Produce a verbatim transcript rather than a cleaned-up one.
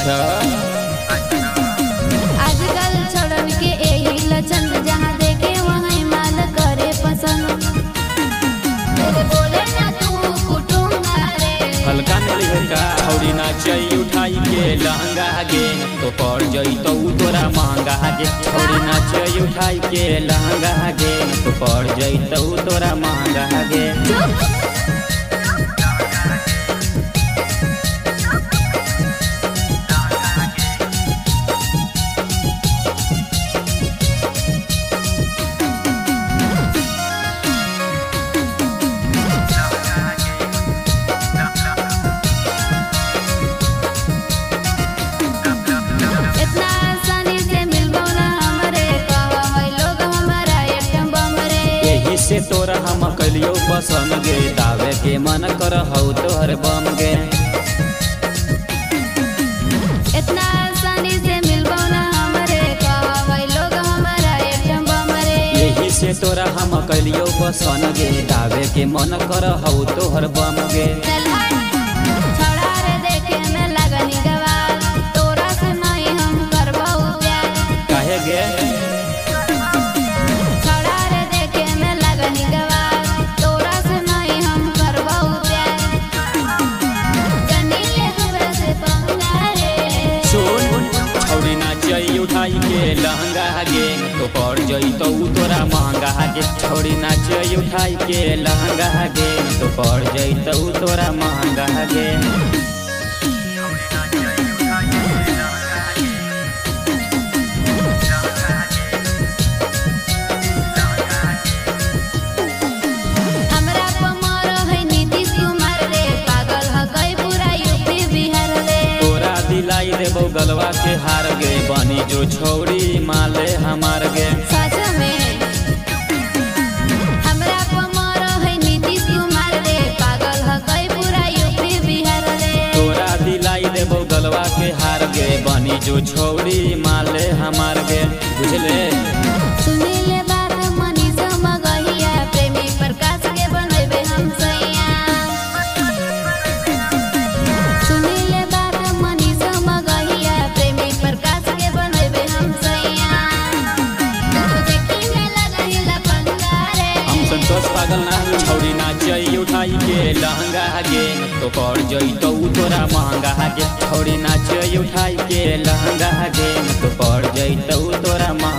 अच्छा आजकल छोड़न के यही लक्षण, जहाँ देखे वहीं माल करे पसंद। तेरे बोले ना तू कुटुंबा रे, हल्का मिली का छौड़ी नाचै उठाई के लहंगा गे, तो पड़ जइतो तोरा महंगा गे। छौड़ी नाचै उठाई के लहंगा गे, तो पड़ जइतो तोरा महंगा गे। से तोरा हम कलियो पसंद गे, दावे के मन कर हौ तोहर बम गे। इतना आसानी से मिलबो ना हमरे, कहबै लोग हमारा एकदम बम रे। यही से तोरा हम कलियो पसंद गे, दावे के मन कर हौ तोहर बम गे। छोड़ा रे देखे में लगनी गवार, तोरा से नहीं हम करबो प्यार। काहे गे उठाई के लहंगा गे, तो पड़ जइतो तोरा महंगा गे। छौड़ी नाचै उठाई के लहंगा गे, तो पड़ जइतो तोरा महंगा गे। हमरा पमर है नीतीश कुमार रे, पागल ह गई पूरा यूपी बिहार रे। तोरा दिलाई देबो गलवा के हार गे, बनी जो छौड़ी माले हमार गे। सच में हमरा पमर है नीतीश कुमार रे, पागल ह गई पूरा यूपी बिहार रे। तोरा दिलाई देबो गलवा के हार गे, बनी जो छौड़ी माले हमार गे। बुझले सुनी ले बात मनीष मगहिया, प्रेमी प्रकाश के बनबे हम सैया। सुनी ले बात मनीष मगहिया, प्रेमी प्रकाश के बनबे हम सैया। तू देखी में लगही लफंगा रे, हम संतोष पागल ना छौड़ी नाचै उठाई के लहंगा गे, तो पड़ जइतो तोरा महंगा गे। छौड़ी नाचै उठाई के लहंगा गे, तो पड़ जइतो तोरा महंगा।